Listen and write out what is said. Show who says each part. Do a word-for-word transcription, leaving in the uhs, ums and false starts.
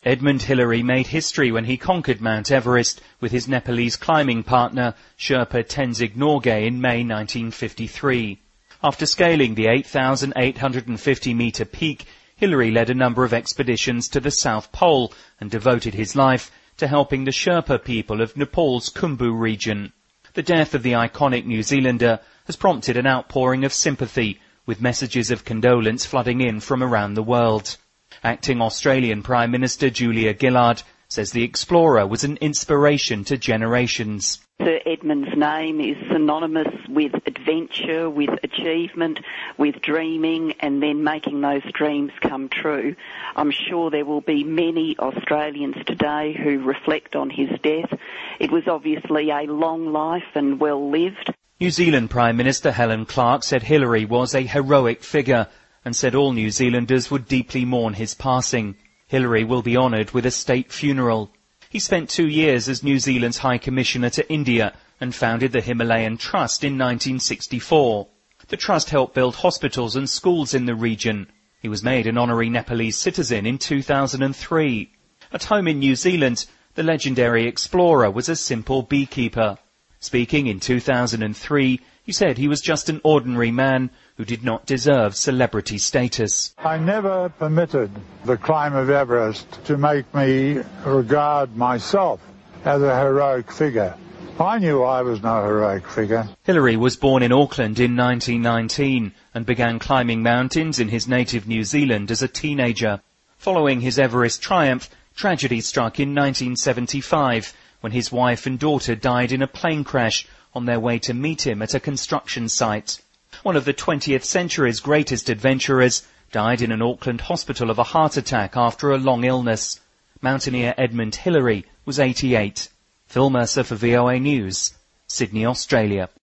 Speaker 1: Edmund Hillary made history when he conquered Mount Everest with his Nepalese climbing partner Sherpa Tenzing Norgay in May nineteen fifty-three. After scaling the eight thousand eight hundred fifty metre peak, Hillary led a number of expeditions to the South Pole and devoted his life to helping the Sherpa people of Nepal's Khumbu region. The death of the iconic New Zealander has prompted an outpouring of sympathy, with messages of condolence flooding in from around the world. Acting Australian Prime Minister Julia Gillard says the explorer was an inspiration to generations.
Speaker 2: Sir Edmund's name is synonymous with adventure, with achievement, with dreaming, and then making those dreams come true. I'm sure there will be many Australians today who reflect on his death. It was obviously a long life and well lived.
Speaker 1: New Zealand Prime Minister Helen Clark said Hillary was a heroic figure and said all New Zealanders would deeply mourn his passing. Hillary will be honoured with a state funeral. He spent two years as New Zealand's High Commissioner to India and founded the Himalayan Trust in nineteen sixty-four. The trust helped build hospitals and schools in the region. He was made an honorary Nepalese citizen in two thousand three. At home in New Zealand, the legendary explorer was a simple beekeeper. Speaking in two thousand three, he said he was just an ordinary man who did not deserve celebrity status.
Speaker 3: I never permitted the climb of Everest to make me regard myself as a heroic figure. I knew I was no heroic figure.
Speaker 1: Hillary was born in Auckland in nineteen nineteen and began climbing mountains in his native New Zealand as a teenager. Following his Everest triumph, tragedy struck in nineteen seventy-five when his wife and daughter died in a plane crash on their way to meet him at a construction site. One of the twentieth century's greatest adventurers died in an Auckland hospital of a heart attack after a long illness. Mountaineer Edmund Hillary was eighty-eight. Phil Mercer for V O A News, Sydney, Australia.